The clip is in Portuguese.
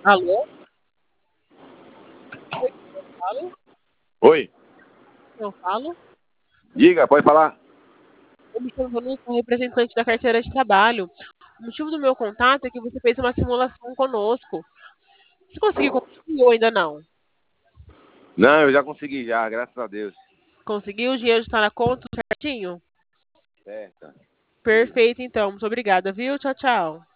Alô? Oi, eu falo? Oi, Eu falo? diga, pode falar. Eu me chamo Vanessa, sou representante da carteira de trabalho. O motivo do meu contato é que você fez uma simulação conosco. Você conseguiu concluir ou ainda não? Não, eu já consegui já, graças a Deus. Conseguiu? O dinheiro está na conta certinho? Certo. Perfeito, então. Muito obrigada, viu? Tchau, tchau.